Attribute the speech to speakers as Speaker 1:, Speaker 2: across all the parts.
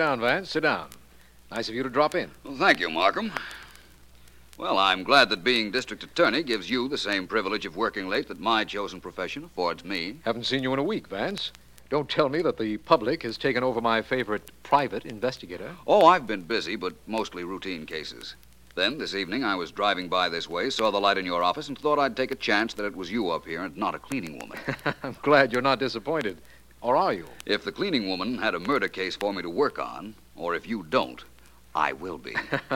Speaker 1: down, Vance. Sit down. Nice of you to drop in.
Speaker 2: Well, thank you, Markham. Well, I'm glad that being district attorney gives you the same privilege of working late that my chosen profession affords me.
Speaker 1: Haven't seen you in a week, Vance. Don't tell me that the public has taken over my favorite private investigator.
Speaker 2: Oh, I've been busy, but mostly routine cases. Then, this evening, I was driving by this way, saw the light in your office, and thought I'd take a chance that it was you up here and not a cleaning woman.
Speaker 1: I'm glad you're not disappointed. Or are you?
Speaker 2: If the cleaning woman had a murder case for me to work on, or if you don't, I will be.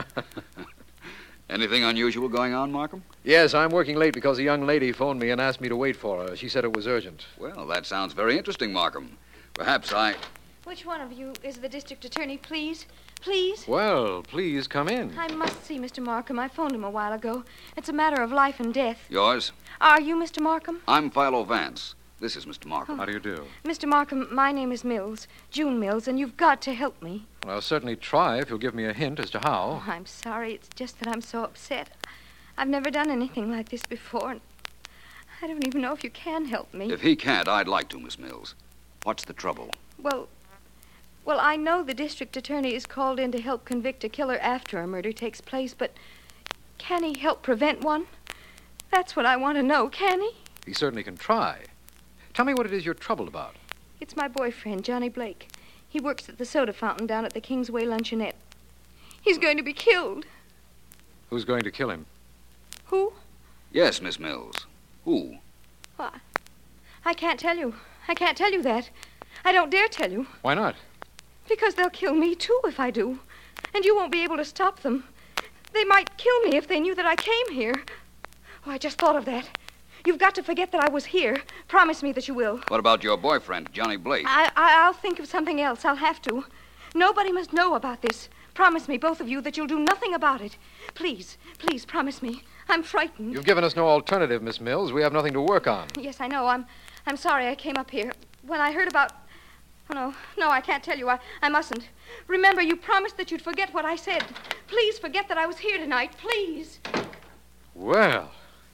Speaker 2: Anything unusual going on, Markham?
Speaker 1: Yes, I'm working late because a young lady phoned me and asked me to wait for her. She said it was urgent.
Speaker 2: Well, that sounds very interesting, Markham. Perhaps I...
Speaker 3: Which one of you is the district attorney, please? Please?
Speaker 1: Well, please come in.
Speaker 3: I must see Mr. Markham. I phoned him a while ago. It's a matter of life and death.
Speaker 2: Yours?
Speaker 3: Are you Mr. Markham?
Speaker 2: I'm Philo Vance. This is Mr. Markham.
Speaker 1: How do you do?
Speaker 3: Mr. Markham, my name is Mills, June Mills, and you've got to help me.
Speaker 1: Well, I'll certainly try if you'll give me a hint as to how.
Speaker 3: Oh, I'm sorry. It's just that I'm so upset. I've never done anything like this before, and I don't even know if you can help me.
Speaker 2: If he can't, I'd like to, Miss Mills. What's the trouble?
Speaker 3: Well, I know the district attorney is called in to help convict a killer after a murder takes place, but can he help prevent one? That's what I want to know, can he?
Speaker 1: He certainly can try. Tell me what it is you're troubled about.
Speaker 3: It's my boyfriend, Johnny Blake. He works at the soda fountain down at the Kingsway Luncheonette. He's going to be killed.
Speaker 1: Who's going to kill him?
Speaker 3: Who?
Speaker 2: Yes, Miss Mills. Who?
Speaker 3: Well, I can't tell you. I can't tell you that. I don't dare tell you.
Speaker 1: Why not?
Speaker 3: Because they'll kill me, too, if I do. And you won't be able to stop them. They might kill me if they knew that I came here. Oh, I just thought of that. You've got to forget that I was here. Promise me that you will.
Speaker 2: What about your boyfriend, Johnny Blake?
Speaker 3: I'll think of something else. I'll have to. Nobody must know about this. Promise me, both of you, that you'll do nothing about it. Please, please, promise me. I'm frightened.
Speaker 1: You've given us no alternative, Miss Mills. We have nothing to work on.
Speaker 3: Yes, I know. I'm sorry I came up here. When I heard about... Oh, no, I can't tell you. I mustn't. Remember, you promised that you'd forget what I said. Please forget that I was here tonight. Please.
Speaker 1: Well,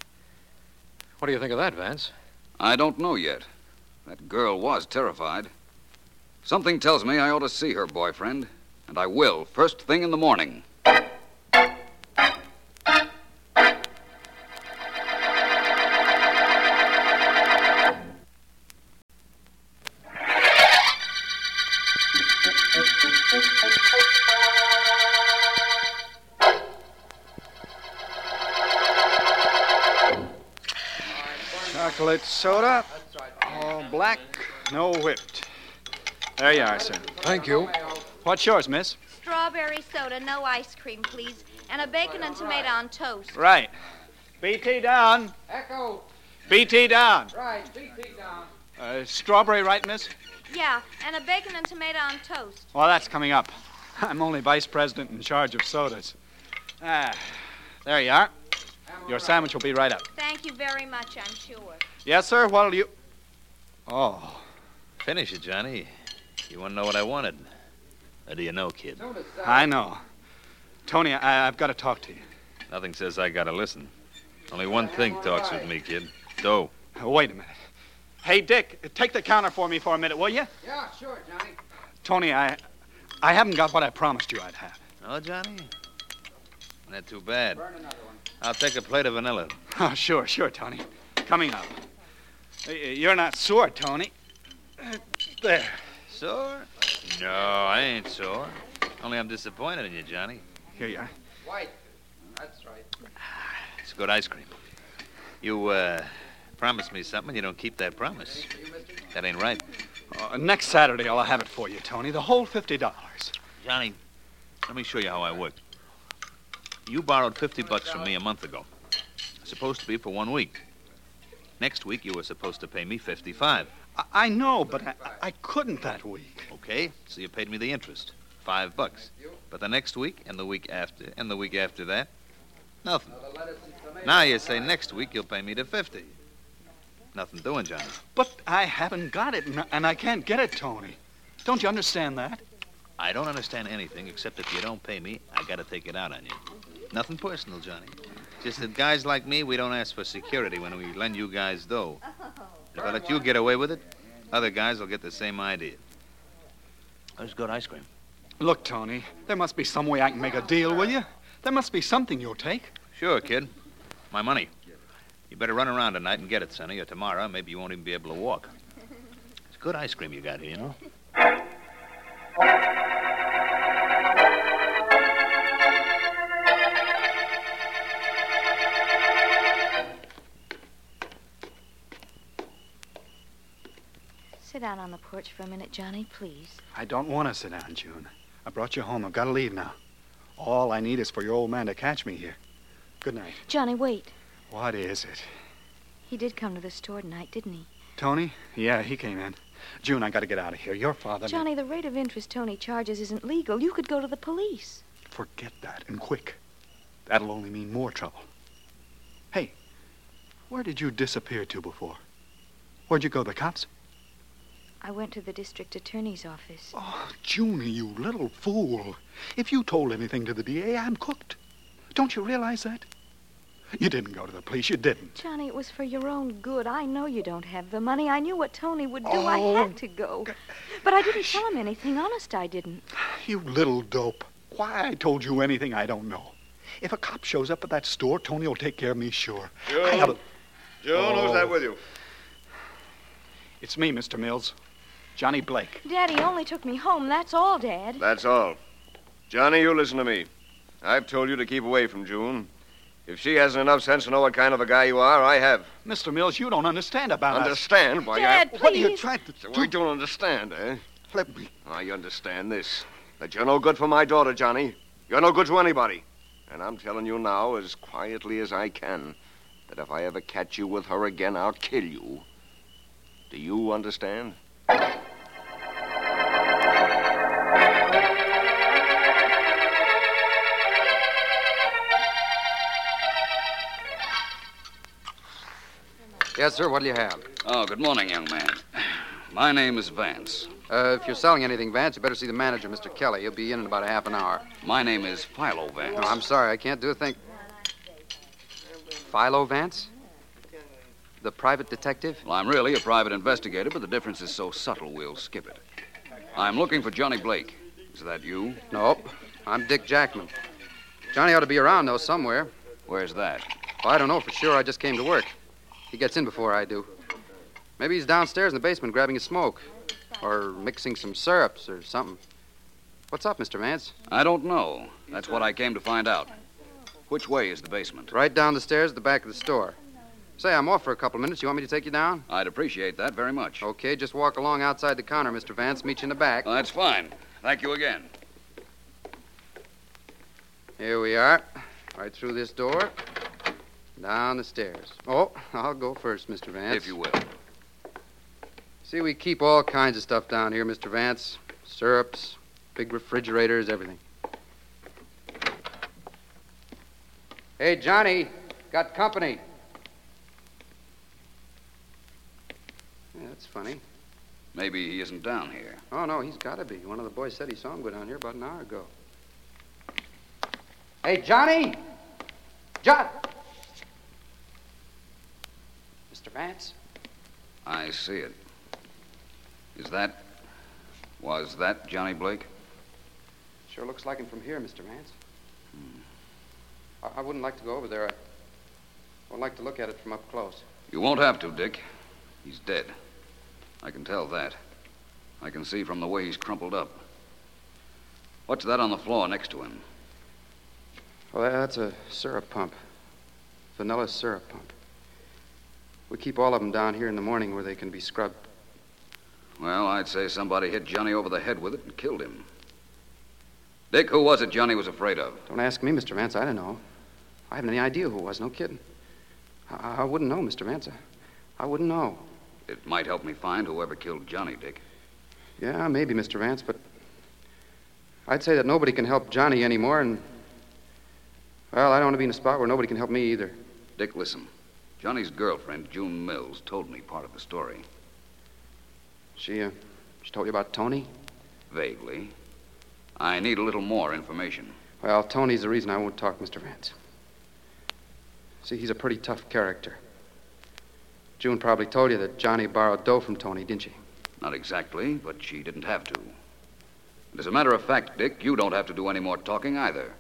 Speaker 1: what do you think of that, Vance?
Speaker 2: I don't know yet. That girl was terrified. Something tells me I ought to see her boyfriend, and I will, first thing in the morning.
Speaker 4: Chocolate soda, all black, no whipped. There you are, sir.
Speaker 1: Thank you.
Speaker 4: What's yours, miss?
Speaker 5: Strawberry soda, no ice cream, please. And a bacon and tomato on toast.
Speaker 4: Right. BT down.
Speaker 6: Echo.
Speaker 4: BT down.
Speaker 6: Right, BT down.
Speaker 4: Strawberry, right, miss?
Speaker 5: Yeah, and a bacon and tomato on toast.
Speaker 4: Well, that's coming up. I'm only vice president in charge of sodas. There you are. Your sandwich will be right up.
Speaker 5: Thank you very much, I'm sure.
Speaker 4: Yes, sir. What'll you... Oh.
Speaker 7: Finish it, Johnny. You want to know what I wanted? Or do you know, kid?
Speaker 4: I know. Tony, I've got to talk to you.
Speaker 7: Nothing says I got to listen. Only one thing talks with me, kid. Dough.
Speaker 4: Wait a minute. Hey, Dick, take the counter for me for a minute, will you?
Speaker 6: Yeah, sure, Johnny.
Speaker 4: Tony, I haven't got what I promised you I'd have.
Speaker 7: Oh, Johnny? Not too bad.
Speaker 6: Burn another one.
Speaker 7: I'll take a plate of vanilla.
Speaker 4: Oh, sure, Tony. Coming up. You're not sore, Tony. There.
Speaker 7: Sore? No, I ain't sore. Only I'm disappointed in you, Johnny.
Speaker 4: Here you are.
Speaker 6: White. That's right.
Speaker 7: It's good ice cream. You, promised me something and you don't keep that promise. That ain't right.
Speaker 4: Next Saturday, I'll have it for you, Tony. The whole $50.
Speaker 7: Johnny, let me show you how I work. You borrowed $50 from me a month ago. Supposed to be for 1 week. Next week, you were supposed to pay me $55.
Speaker 4: I know, but I couldn't that week.
Speaker 7: Okay, so you paid me the interest, $5. But the next week, and the week after, and the week after that, nothing. Now you say next week you'll pay me the $50. Nothing doing, Johnny.
Speaker 4: But I haven't got it, and I can't get it, Tony. Don't you understand that?
Speaker 7: I don't understand anything except if you don't pay me, I gotta take it out on you. Nothing personal, Johnny. Just that guys like me, we don't ask for security when we lend you guys dough. If I let you get away with it, other guys will get the same idea. That's good ice cream.
Speaker 4: Look, Tony, there must be some way I can make a deal, will you? There must be something you'll take.
Speaker 7: Sure, kid. My money. You better run around tonight and get it, Sonny, or tomorrow maybe you won't even be able to walk. It's good ice cream you got here, you know?
Speaker 5: Sit down on the porch for a minute, Johnny, please.
Speaker 4: I don't want to sit down, June. I brought you home. I've got to leave now. All I need is for your old man to catch me here. Good night.
Speaker 5: Johnny, wait.
Speaker 4: What is it?
Speaker 5: He did come to the store tonight, didn't he?
Speaker 4: Tony? Yeah, he came in. June, I got to get out of here. Your father...
Speaker 5: Johnny, the rate of interest Tony charges isn't legal. You could go to the police.
Speaker 4: Forget that, and quick. That'll only mean more trouble. Hey, where did you disappear to before? Where'd you go, the cops?
Speaker 5: I went to the district attorney's office.
Speaker 4: Oh, Junie, you little fool. If you told anything to the DA, I'm cooked. Don't you realize that? You didn't go to the police. You didn't.
Speaker 5: Johnny, it was for your own good. I know you don't have the money. I knew what Tony would do.
Speaker 4: Oh.
Speaker 5: I had to go. But I didn't tell him anything. Honest, I didn't.
Speaker 4: You little dope. Why I told you anything, I don't know. If a cop shows up at that store, Tony will take care of me, sure.
Speaker 8: June, who's that with you?
Speaker 4: It's me, Mr. Mills. Johnny Blake.
Speaker 5: Daddy only took me home. That's all, Dad.
Speaker 8: That's all. Johnny, you listen to me. I've told you to keep away from June. If she hasn't enough sense to know what kind of a guy you are, I have.
Speaker 4: Mr. Mills, you don't understand about us.
Speaker 8: Understand? Why,
Speaker 5: Dad, please.
Speaker 4: What are you trying to
Speaker 8: So
Speaker 4: do?
Speaker 8: I don't understand, eh?
Speaker 4: Let me.
Speaker 8: I understand this. That you're no good for my daughter, Johnny. You're no good to anybody. And I'm telling you now, as quietly as I can, that if I ever catch you with her again, I'll kill you. Do you understand?
Speaker 6: Yes, sir. What do you have?
Speaker 2: Oh, good morning, young man. My name is Vance.
Speaker 6: If you're selling anything, Vance, you better see the manager, Mr. Kelly. He'll be in about a half an hour.
Speaker 2: My name is Philo Vance.
Speaker 6: Oh, I'm sorry. I can't do a thing. Philo Vance? The private detective?
Speaker 2: Well, I'm really a private investigator, but the difference is so subtle we'll skip it. I'm looking for Johnny Blake. Is that you?
Speaker 6: Nope. I'm Dick Jackman. Johnny ought to be around, though, somewhere.
Speaker 2: Where's that?
Speaker 6: Well, I don't know for sure. I just came to work. He gets in before I do. Maybe he's downstairs in the basement grabbing a smoke. Or mixing some syrups or something. What's up, Mr. Vance?
Speaker 2: I don't know. That's what I came to find out. Which way is the basement?
Speaker 6: Right down the stairs at the back of the store. Say, I'm off for a couple of minutes. You want me to take you down?
Speaker 2: I'd appreciate that very much.
Speaker 6: Okay, just walk along outside the counter, Mr. Vance. Meet you in the back.
Speaker 2: Well, that's fine. Thank you again.
Speaker 6: Here we are. Right through this door. Down the stairs. Oh, I'll go first, Mr. Vance.
Speaker 2: If you will.
Speaker 6: See, we keep all kinds of stuff down here, Mr. Vance. Syrups, big refrigerators, everything. Hey, Johnny, got company. Yeah, that's funny.
Speaker 2: Maybe he isn't down here.
Speaker 6: Oh, no, he's got to be. One of the boys said he saw him go down here about an hour ago. Hey, Johnny! John! Mr. Vance?
Speaker 2: I see it. Was that Johnny Blake?
Speaker 6: Sure looks like him from here, Mr. Vance. I wouldn't like to go over there. I would like to look at it from up close.
Speaker 2: You won't have to, Dick. He's dead. I can tell that. I can see from the way he's crumpled up. What's that on the floor next to him?
Speaker 6: Well, that's a syrup pump. Vanilla syrup pump. We keep all of them down here in the morning where they can be scrubbed.
Speaker 2: Well, I'd say somebody hit Johnny over the head with it and killed him. Dick, who was it Johnny was afraid of?
Speaker 6: Don't ask me, Mr. Vance. I don't know. I haven't any idea who it was. No kidding. I wouldn't know, Mr. Vance. I wouldn't know.
Speaker 2: It might help me find whoever killed Johnny, Dick.
Speaker 6: Yeah, maybe, Mr. Vance, but I'd say that nobody can help Johnny anymore, and, well, I don't want to be in a spot where nobody can help me either.
Speaker 2: Dick, listen. Johnny's girlfriend, June Mills, told me part of the story.
Speaker 6: She told you about Tony?
Speaker 2: Vaguely. I need a little more information.
Speaker 6: Well, Tony's the reason I won't talk, Mr. Vance. See, he's a pretty tough character. June probably told you that Johnny borrowed dough from Tony, didn't she?
Speaker 2: Not exactly, but she didn't have to. And as a matter of fact, Dick, you don't have to do any more talking either.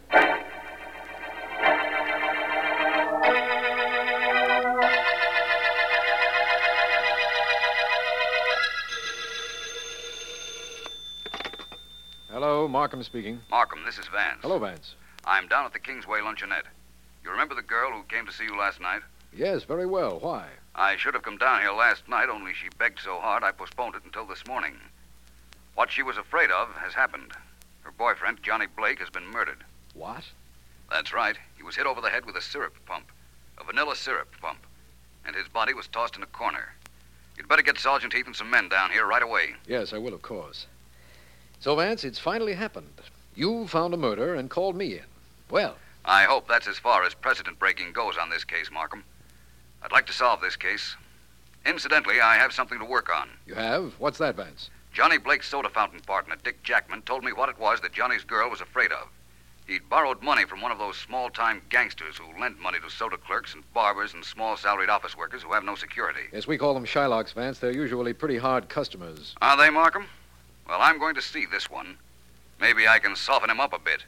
Speaker 1: Hello, Markham speaking.
Speaker 2: Markham, this is Vance.
Speaker 1: Hello, Vance.
Speaker 2: I'm down at the Kingsway Luncheonette. You remember the girl who came to see you last night?
Speaker 1: Yes, very well. Why?
Speaker 2: I should have come down here last night, only she begged so hard I postponed it until this morning. What she was afraid of has happened. Her boyfriend, Johnny Blake, has been murdered.
Speaker 1: What?
Speaker 2: That's right. He was hit over the head with a syrup pump. A vanilla syrup pump. And his body was tossed in a corner. You'd better get Sergeant Heath and some men down here right away.
Speaker 1: Yes, I will, of course. So, Vance, it's finally happened. You found a murder and called me in. Well,
Speaker 2: I hope that's as far as precedent-breaking goes on this case, Markham. I'd like to solve this case. Incidentally, I have something to work on.
Speaker 1: you have? What's that, Vance?
Speaker 2: Johnny Blake's soda fountain partner, Dick Jackman, told me what it was that Johnny's girl was afraid of. He'd borrowed money from one of those small-time gangsters who lend money to soda clerks and barbers and small salaried office workers who have no security.
Speaker 1: Yes, we call them Shylocks, Vance. They're usually pretty hard customers.
Speaker 2: Are they, Markham? Well, I'm going to see this one. Maybe I can soften him up a bit.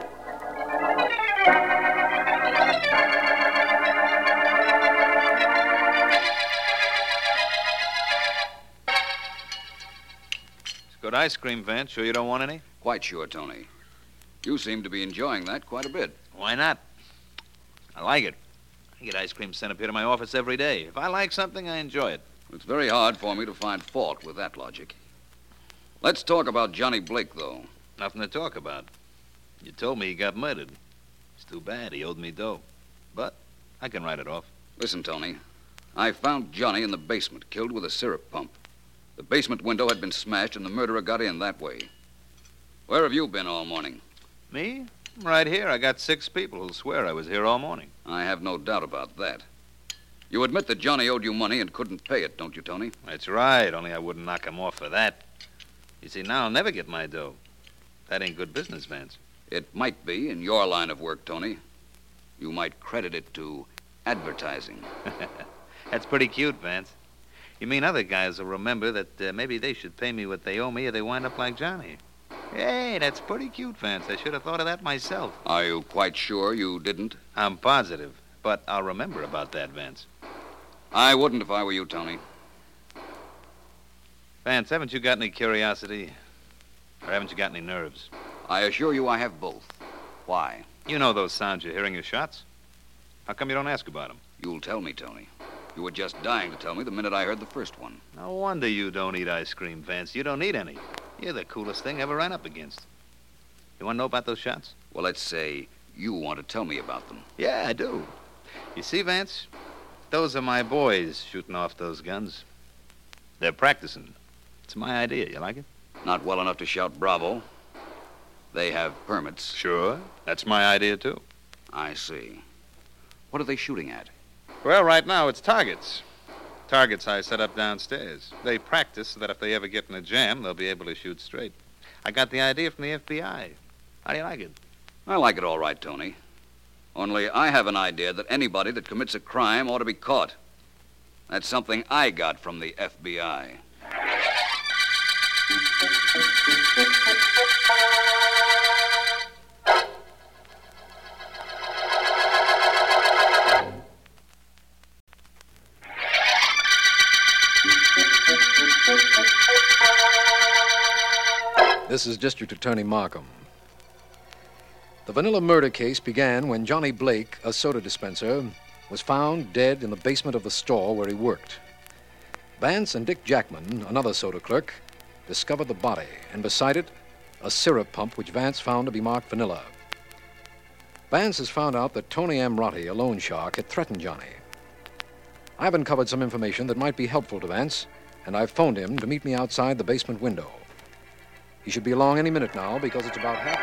Speaker 7: It's good ice cream, Vance. Sure you don't want any?
Speaker 2: Quite sure, Tony. You seem to be enjoying that quite a bit.
Speaker 7: Why not? I like it. I get ice cream sent up here to my office every day. If I like something, I enjoy it.
Speaker 2: It's very hard for me to find fault with that logic. Let's talk about Johnny Blake, though.
Speaker 7: Nothing to talk about. You told me he got murdered. It's too bad. He owed me dough. But I can write it off.
Speaker 2: Listen, Tony. I found Johnny in the basement, killed with a syrup pump. The basement window had been smashed, and the murderer got in that way. Where have you been all morning?
Speaker 7: Me? I'm right here. I got 6 people who'll swear I was here all morning.
Speaker 2: I have no doubt about that. You admit that Johnny owed you money and couldn't pay it, don't you, Tony?
Speaker 7: That's right, only I wouldn't knock him off for that. You see, now I'll never get my dough. That ain't good business, Vance.
Speaker 2: It might be in your line of work, Tony. You might credit it to advertising.
Speaker 7: That's pretty cute, Vance. You mean other guys will remember that maybe they should pay me what they owe me or they wind up like Johnny. Hey, that's pretty cute, Vance. I should have thought of that myself.
Speaker 2: Are you quite sure you didn't?
Speaker 7: I'm positive, but I'll remember about that, Vance.
Speaker 2: I wouldn't if I were you, Tony.
Speaker 7: Vance, haven't you got any curiosity? Or haven't you got any nerves?
Speaker 2: I assure you I have both. Why?
Speaker 7: You know those sounds you're hearing, your shots. How come you don't ask about them?
Speaker 2: You'll tell me, Tony. You were just dying to tell me the minute I heard the first one.
Speaker 7: No wonder you don't eat ice cream, Vance. You don't need any. You're the coolest thing I ever ran up against. You want to know about those shots?
Speaker 2: Well, let's say you want to tell me about them.
Speaker 7: Yeah, I do. You see, Vance, those are my boys shooting off those guns. They're practicing. It's my idea. You like it?
Speaker 2: Not well enough to shout bravo. They have permits.
Speaker 7: Sure. That's my idea, too.
Speaker 2: I see. What are they shooting at?
Speaker 7: Well, right now it's targets. Targets I set up downstairs. They practice so that if they ever get in a jam, they'll be able to shoot straight. I got the idea from the FBI. How do you like it?
Speaker 2: I like it all right, Tony. Only I have an idea that anybody that commits a crime ought to be caught. That's something I got from the FBI.
Speaker 1: This is District Attorney Markham. The vanilla murder case began when Johnny Blake, a soda dispenser, was found dead in the basement of the store where he worked. Vance and Dick Jackman, another soda clerk, discovered the body, and beside it, a syrup pump which Vance found to be marked vanilla. Vance has found out that Tony Amrotti, a loan shark, had threatened Johnny. I've uncovered some information that might be helpful to Vance, and I've phoned him to meet me outside the basement window. He should be along any minute now because it's about half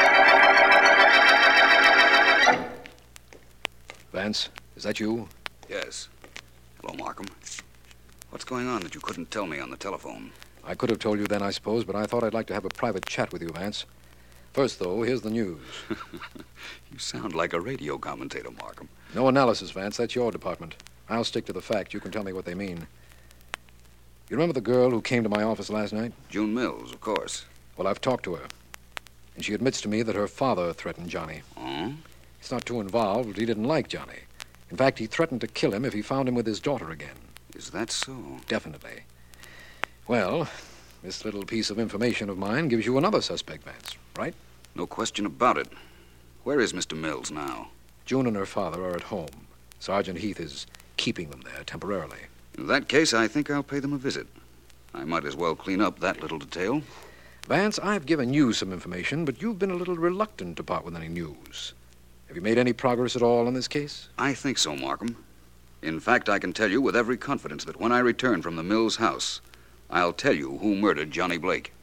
Speaker 1: an hour. Vance, is that you?
Speaker 2: Yes. Hello, Markham. What's going on that you couldn't tell me on the telephone?
Speaker 1: I could have told you then, I suppose, but I thought I'd like to have a private chat with you, Vance. First, though, here's the news.
Speaker 2: You sound like a radio commentator, Markham.
Speaker 1: No analysis, Vance. That's your department. I'll stick to the facts. You can tell me what they mean. You remember the girl who came to my office last night?
Speaker 2: June Mills, of course.
Speaker 1: Well, I've talked to her, and she admits to me that her father threatened Johnny.
Speaker 2: Oh?
Speaker 1: He's not too involved. He didn't like Johnny. In fact, he threatened to kill him if he found him with his daughter again.
Speaker 2: Is that so?
Speaker 1: Definitely. Well, this little piece of information of mine gives you another suspect, Vance, right?
Speaker 2: No question about it. Where is Mr. Mills now?
Speaker 1: June and her father are at home. Sergeant Heath is keeping them there temporarily.
Speaker 2: In that case, I think I'll pay them a visit. I might as well clean up that little detail.
Speaker 1: Vance, I've given you some information, but you've been a little reluctant to part with any news. Have you made any progress at all in this case?
Speaker 2: I think so, Markham. In fact, I can tell you with every confidence that when I return from the Mills house, I'll tell you who murdered Johnny Blake.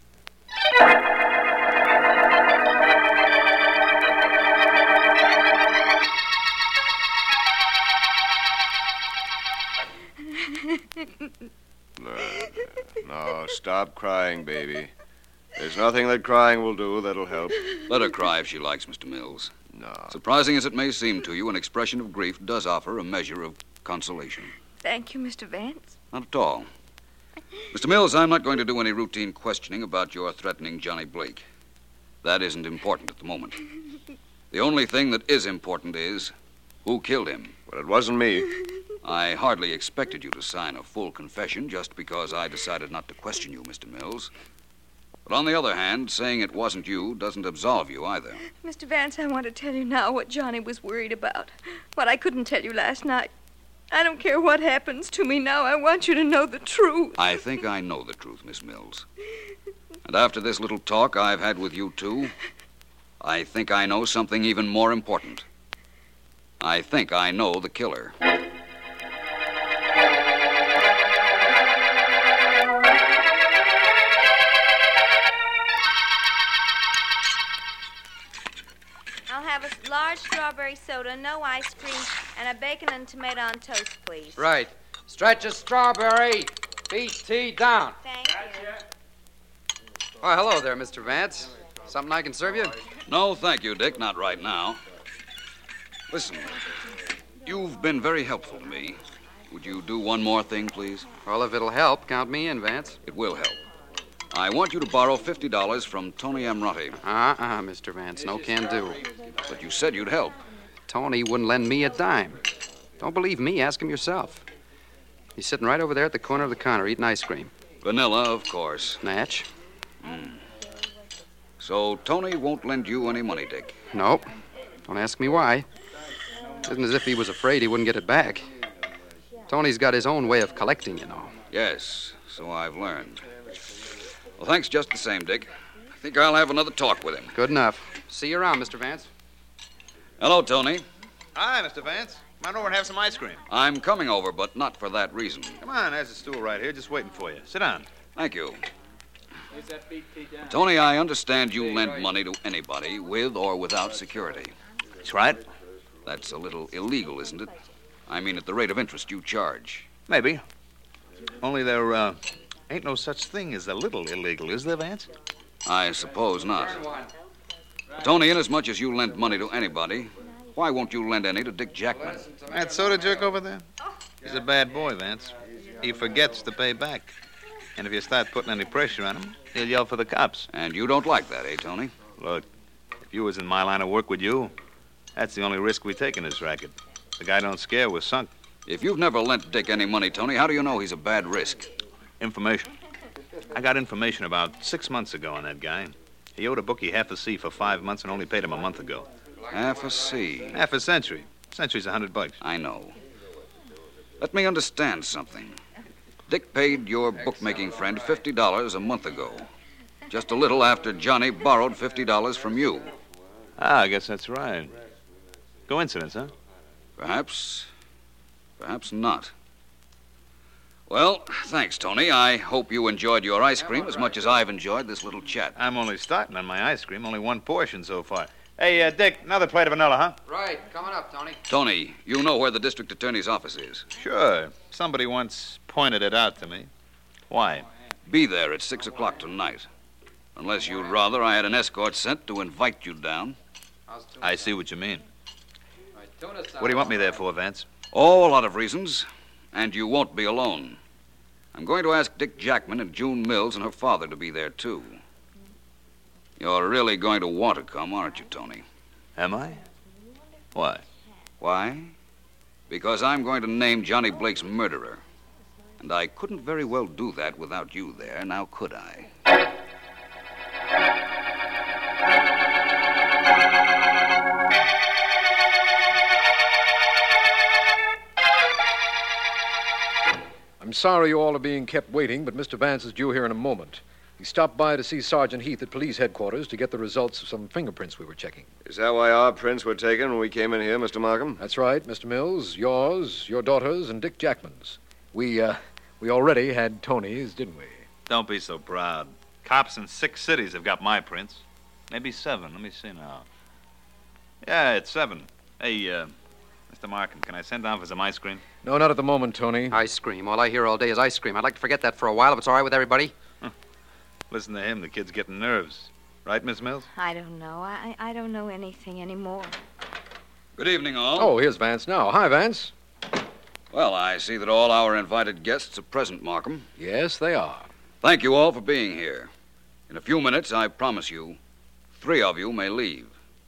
Speaker 8: No, stop crying, baby. There's nothing that crying will do that'll help.
Speaker 2: Let her cry if she likes, Mr. Mills.
Speaker 8: No.
Speaker 2: Surprising as it may seem to you, an expression of grief does offer a measure of consolation.
Speaker 3: Thank you, Mr. Vance.
Speaker 2: Not at all. Mr. Mills, I'm not going to do any routine questioning about your threatening Johnny Blake. That isn't important at the moment. The only thing that is important is who killed him.
Speaker 8: Well, it wasn't me.
Speaker 2: I hardly expected you to sign a full confession just because I decided not to question you, Mr. Mills. But on the other hand, saying it wasn't you doesn't absolve you either.
Speaker 3: Mr. Vance, I want to tell you now what Johnny was worried about. What I couldn't tell you last night. I don't care what happens to me now. I want you to know the truth.
Speaker 2: I think I know the truth, Miss Mills. And after this little talk I've had with you two, I think I know something even more important. I think I know the killer.
Speaker 5: I'll have a large strawberry soda, no ice cream, and a bacon and tomato on toast, please.
Speaker 6: Right. Stretch a strawberry. BT down.
Speaker 5: Thank you.
Speaker 6: Oh, hello there, Mr. Vance. Something I can serve you?
Speaker 2: No, thank you, Dick. Not right now. Listen, you've been very helpful to me. Would you do one more thing, please?
Speaker 6: Well, if it'll help, count me in, Vance.
Speaker 2: It will help. I want you to borrow $50 from Tony Amrotti.
Speaker 6: Mr. Vance. No can do.
Speaker 2: But you said you'd help.
Speaker 6: Tony wouldn't lend me a dime. Don't believe me, ask him yourself. He's sitting right over there at the corner of the counter eating ice cream.
Speaker 2: Vanilla, of course.
Speaker 6: Natch?
Speaker 2: So Tony won't lend you any money, Dick.
Speaker 6: Nope. Don't ask me why. It isn't as if he was afraid he wouldn't get it back. Tony's got his own way of collecting, you know.
Speaker 2: Yes, so I've learned. Well, thanks just the same, Dick. I think I'll have another talk with him.
Speaker 6: Good enough. See you around, Mr. Vance.
Speaker 2: Hello, Tony.
Speaker 7: Hi, Mr. Vance. Come on over and have some ice cream.
Speaker 2: I'm coming over, but not for that reason.
Speaker 7: Come on, there's a stool right here, just waiting for you. Sit down.
Speaker 2: Thank you. Tony, I understand you lend money to anybody with or without security.
Speaker 7: That's right.
Speaker 2: That's a little illegal, isn't it? I mean, at the rate of interest you charge.
Speaker 7: Maybe. Only there, ain't no such thing as a little illegal, is there, Vance?
Speaker 2: I suppose not. Tony, inasmuch as you lend money to anybody, why won't you lend any to Dick Jackman?
Speaker 7: That soda jerk over there? He's a bad boy, Vance. He forgets to pay back. And if you start putting any pressure on him, he'll yell for the cops.
Speaker 2: And you don't like that, eh, Tony?
Speaker 7: Look, if you was in my line of work with you, that's the only risk we take in this racket. The guy don't scare, we're sunk.
Speaker 2: If you've never lent Dick any money, Tony, how do you know he's a bad risk?
Speaker 7: Information. I got information about 6 months ago on that guy. He owed a bookie half a C for 5 months and only paid him a month ago.
Speaker 2: Half a C.
Speaker 7: Half a century. Century's $100.
Speaker 2: I know. Let me understand something. Dick paid your bookmaking friend $50 a month ago. Just a little after Johnny borrowed $50 from you.
Speaker 7: I guess that's right. Coincidence, huh?
Speaker 2: Perhaps not. Well, thanks, Tony. I hope you enjoyed your ice cream as much as I've enjoyed this little chat.
Speaker 7: I'm only starting on my ice cream. Only one portion so far. Hey, Dick, another plate of vanilla, huh?
Speaker 6: Right. Coming up, Tony.
Speaker 2: Tony, you know where the district attorney's office is.
Speaker 7: Sure. Somebody once pointed it out to me. Why?
Speaker 2: Be there at 6 o'clock tonight. Unless you'd rather I had an escort sent to invite you down.
Speaker 7: I see what you mean. What do you want me there for, Vance?
Speaker 2: Oh, a lot of reasons. And you won't be alone. I'm going to ask Dick Jackman and June Mills and her father to be there, too. You're really going to want to come, aren't you, Tony?
Speaker 7: Am I? Why?
Speaker 2: Why? Because I'm going to name Johnny Blake's murderer. And I couldn't very well do that without you there, now could I?
Speaker 1: I'm sorry you all are being kept waiting, but Mr. Vance is due here in a moment. He stopped by to see Sergeant Heath at police headquarters to get the results of some fingerprints we were checking.
Speaker 8: Is that why our prints were taken when we came in here, Mr. Markham?
Speaker 1: That's right, Mr. Mills. Yours, your daughter's, and Dick Jackman's. We already had Tony's, didn't we?
Speaker 7: Don't be so proud. Cops in 6 cities have got my prints. Maybe 7. Let me see now. Yeah, it's 7. Hey, Mr. Markham, can I send down for some ice cream?
Speaker 1: No, not at the moment, Tony.
Speaker 6: Ice cream. All I hear all day is ice cream. I'd like to forget that for a while if it's all right with everybody.
Speaker 7: Listen to him. The kid's getting nerves. Right, Miss Mills?
Speaker 5: I don't know. I don't know anything anymore.
Speaker 2: Good evening, all.
Speaker 1: Oh, here's Vance now. Hi, Vance.
Speaker 2: Well, I see that all our invited guests are present, Markham.
Speaker 1: Yes, they are.
Speaker 2: Thank you all for being here. In a few minutes, I promise you, 3 of you may leave.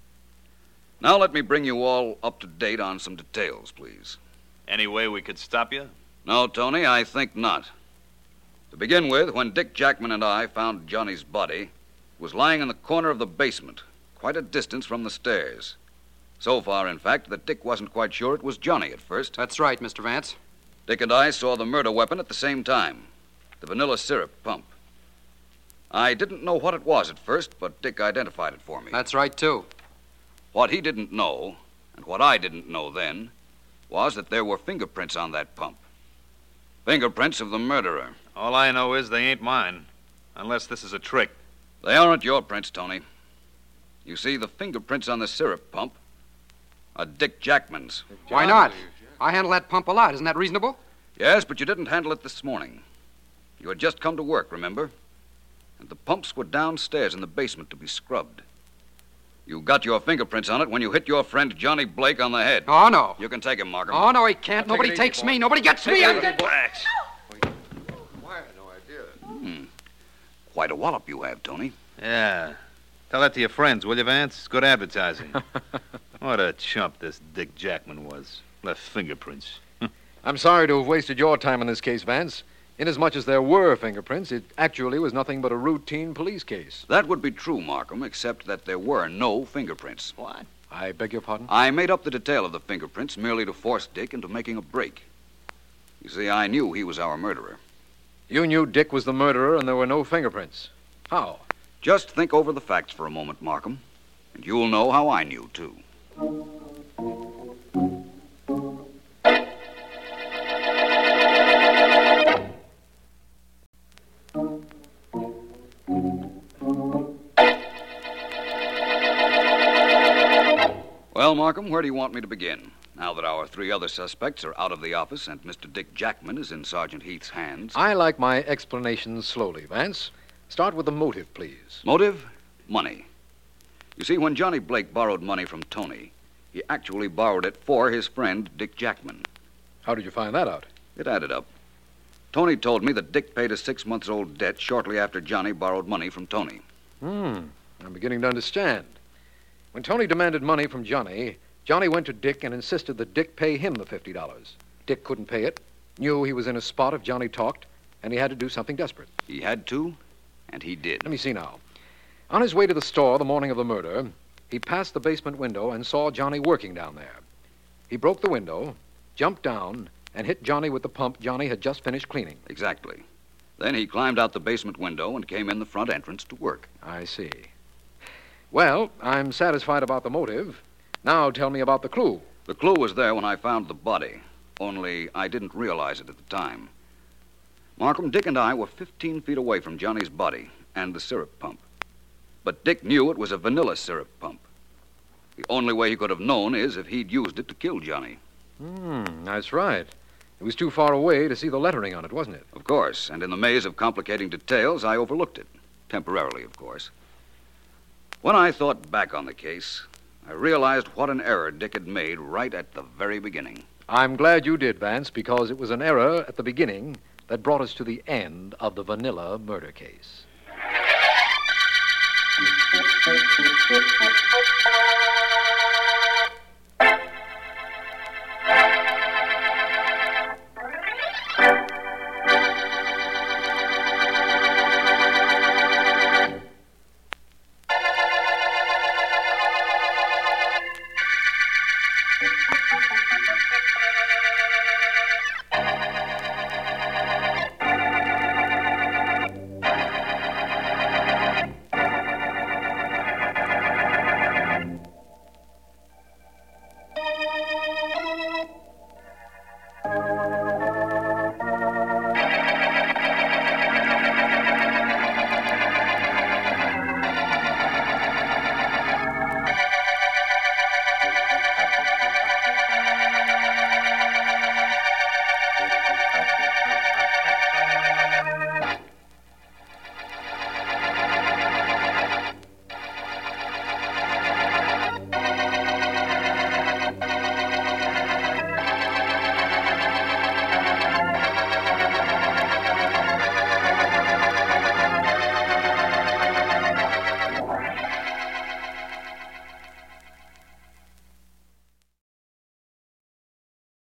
Speaker 2: Now let me bring you all up to date on some details, please.
Speaker 7: Any way we could stop you?
Speaker 2: No, Tony, I think not. To begin with, when Dick Jackman and I found Johnny's body, it was lying in the corner of the basement, quite a distance from the stairs. So far, in fact, that Dick wasn't quite sure it was Johnny at first.
Speaker 6: That's right, Mr. Vance.
Speaker 2: Dick and I saw the murder weapon at the same time, the vanilla syrup pump. I didn't know what it was at first, but Dick identified it for me.
Speaker 6: That's right, too.
Speaker 2: What he didn't know, and what I didn't know then, was that there were fingerprints on that pump. Fingerprints of the murderer.
Speaker 7: All I know is they ain't mine. Unless this is a trick.
Speaker 2: They aren't your prints, Tony. You see, the fingerprints on the syrup pump are Dick Jackman's.
Speaker 6: Why not? I handle that pump a lot. Isn't that reasonable?
Speaker 2: Yes, but you didn't handle it this morning. You had just come to work, remember? And the pumps were downstairs in the basement to be scrubbed. You got your fingerprints on it when you hit your friend Johnny Blake on the head.
Speaker 6: Oh, no.
Speaker 2: You can take him, Markham.
Speaker 6: Oh, no, he can't.
Speaker 1: I'll take
Speaker 6: Nobody
Speaker 1: it
Speaker 6: takes
Speaker 1: easy,
Speaker 6: me.
Speaker 1: boy.
Speaker 6: Nobody gets me.
Speaker 1: Take it easy, boy.
Speaker 8: Why, I had no idea.
Speaker 2: Quite a wallop you have, Tony.
Speaker 7: Yeah. Tell that to your friends, will you, Vance? It's good advertising. What a chump this Dick Jackman was. Left fingerprints.
Speaker 1: I'm sorry to have wasted your time on this case, Vance. Inasmuch as there were fingerprints, it actually was nothing but a routine police case.
Speaker 2: That would be true, Markham, except that there were no fingerprints.
Speaker 7: What?
Speaker 1: I beg your pardon?
Speaker 2: I made up the detail of the fingerprints merely to force Dick into making a break. You see, I knew he was our murderer.
Speaker 1: You knew Dick was the murderer and there were no fingerprints. How?
Speaker 2: Just think over the facts for a moment, Markham, and you'll know how I knew, too. Well, Markham, where do you want me to begin? Now that our 3 other suspects are out of the office and Mr. Dick Jackman is in Sergeant Heath's hands.
Speaker 1: I like my explanations slowly, Vance. Start with the motive, please.
Speaker 2: Motive? Money. You see, when Johnny Blake borrowed money from Tony, he actually borrowed it for his friend, Dick Jackman.
Speaker 1: How did you find that out?
Speaker 2: It added up. Tony told me that Dick paid a 6-month-old debt shortly after Johnny borrowed money from Tony.
Speaker 1: I'm beginning to understand. When Tony demanded money from Johnny, Johnny went to Dick and insisted that Dick pay him the $50. Dick couldn't pay it, knew he was in a spot if Johnny talked, and he had to do something desperate.
Speaker 2: He had to, and he did.
Speaker 1: Let me see now. On his way to the store the morning of the murder, he passed the basement window and saw Johnny working down there. He broke the window, jumped down, and hit Johnny with the pump Johnny had just finished cleaning.
Speaker 2: Exactly. Then he climbed out the basement window and came in the front entrance to work.
Speaker 1: I see. Well, I'm satisfied about the motive. Now tell me about the clue.
Speaker 2: The clue was there when I found the body, only I didn't realize it at the time. Markham, Dick and I were 15 feet away from Johnny's body and the syrup pump. But Dick knew it was a vanilla syrup pump. The only way he could have known is if he'd used it to kill Johnny.
Speaker 1: That's right. It was too far away to see the lettering on it, wasn't it?
Speaker 2: Of course, and in the maze of complicating details, I overlooked it. Temporarily, of course. When I thought back on the case, I realized what an error Dick had made right at the very beginning.
Speaker 1: I'm glad you did, Vance, because it was an error at the beginning that brought us to the end of the vanilla murder case.